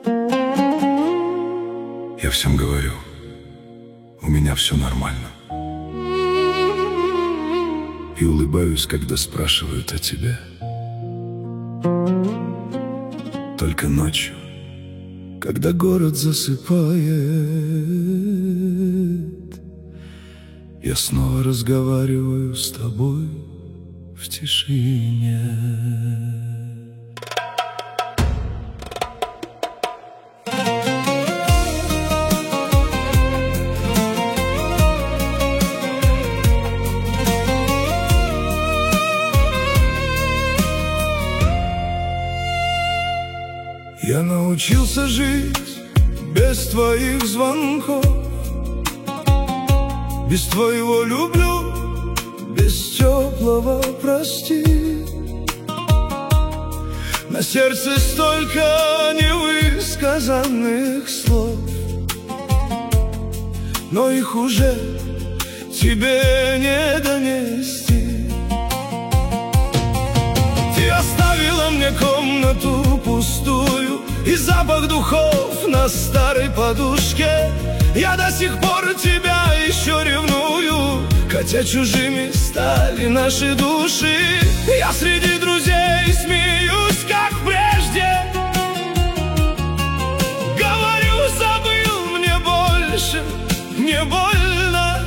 Я всем говорю, у меня все нормально. И улыбаюсь, когда спрашивают о тебе. Только ночью, когда город засыпает, я снова разговариваю с тобой в тишине. Я научился жить без твоих звонков, без твоего люблю, без теплого прости. На сердце столько невысказанных слов, но их уже тебе не донести. Ты оставила мне комнату пустую и запах духов на старой подушке. Я до сих пор тебя еще ревную, хотя чужими стали наши души. Я среди друзей смеюсь, как прежде. Говорю, забыл, мне больше не больно.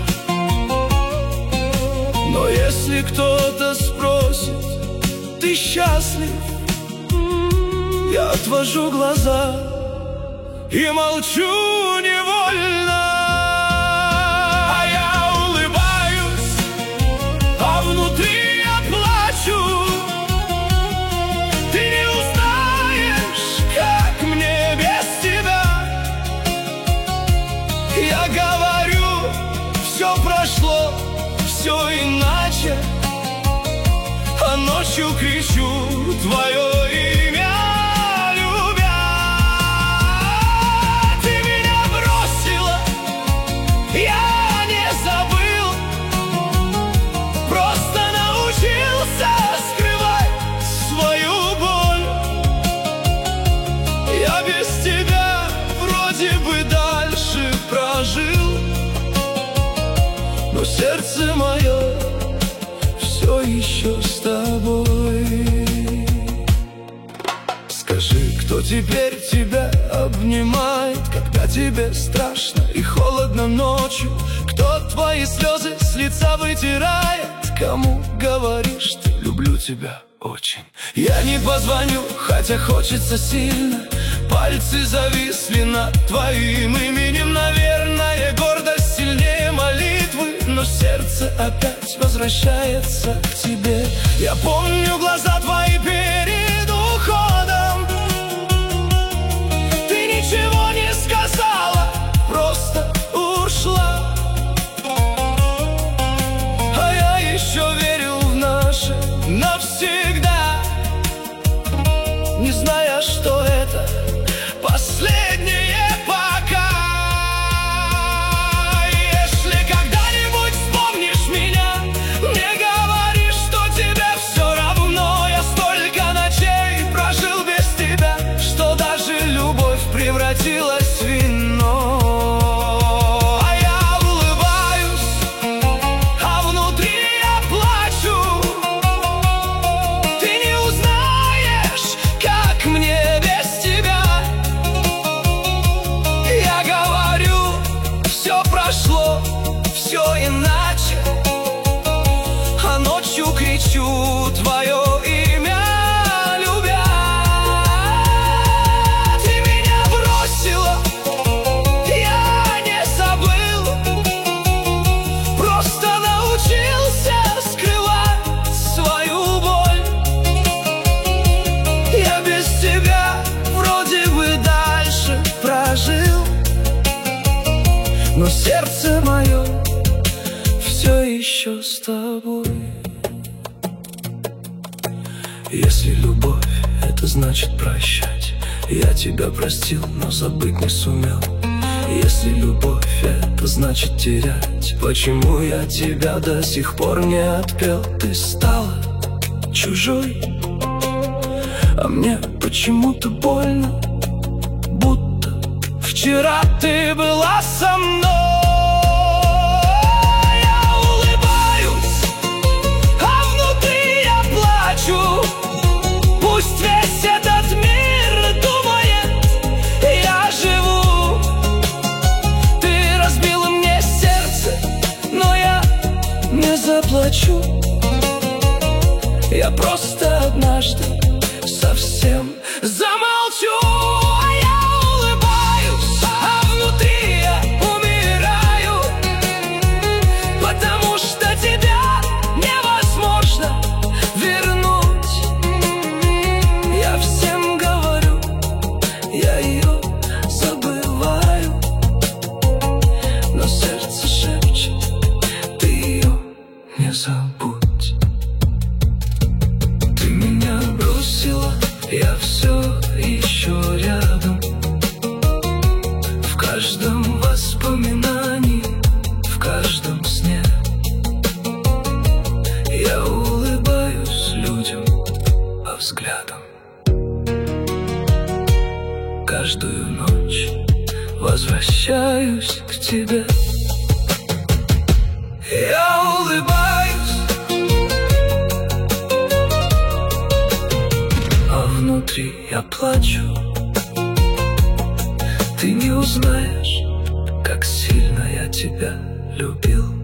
Но если кто-то спросит, ты счастлив? Я отвожу глаза и молчу невольно. А я улыбаюсь, а внутри я плачу. Ты не узнаешь, как мне без тебя. Я говорю, все прошло, все иначе. А ночью кричу твое имя, любя. Ты меня бросила, я не забыл, просто научился скрывать свою боль. Я без тебя вроде бы дальше прожил, но сердце мое все еще с тобой. Скажи, кто теперь тебя обнимает, когда тебе страшно и холодно ночью? Кто твои слезы с лица вытирает? Кому говоришь ты люблю тебя очень? Я не позвоню, хотя хочется сильно. Пальцы зависли над твоим именем. Наверное, гордость сильнее молитвы, но сердце опять возвращается к тебе. Я помню глаза твои перед уходом. Ты ничего не сказала, просто ушла. А я еще верил в наше навсегда, не зная, что это последнее пока. Если когда-нибудь вспомнишь меня, не говори, что тебе все равно. Я столько ночей прожил без тебя, что даже любовь превратилась в вино. А я улыбаюсь, а внутри я плачу. Ты не узнаешь, как мне без тебя. Я говорю, все прошло, все иначе. А ночью кричу твое имя, любя. Ты меня бросила, я не забыл, просто научился скрывать свою боль. Я без тебя вроде бы дальше прожил, но сердце мое все еще с тобой. Если любовь — это значит прощать, я тебя простил, но забыть не сумел. Если любовь — это значит терять, почему я тебя до сих пор не отпел? Ты стала чужой, а мне почему-то больно. будто вчера ты была со мной. Я улыбаюсь, а внутри я плачу. Пусть весь этот мир думает, я живу. Ты разбила мне сердце, но я не заплачу. Я просто однажды совсем замолчу. А я улыбаюсь, а внутри я умираю, потому что тебя невозможно вернуть. Я всем говорю, я ее забываю, но сердце шепчет, ты ее не забудь. Ты меня бросила, я все еще рядом, в каждом воспоминании, в каждом сне. Я улыбаюсь людям, а взглядом каждую ночь возвращаюсь к тебе. Я улыбаюсь, а внутри я плачу. Ты не узнаешь, как сильно я тебя любил.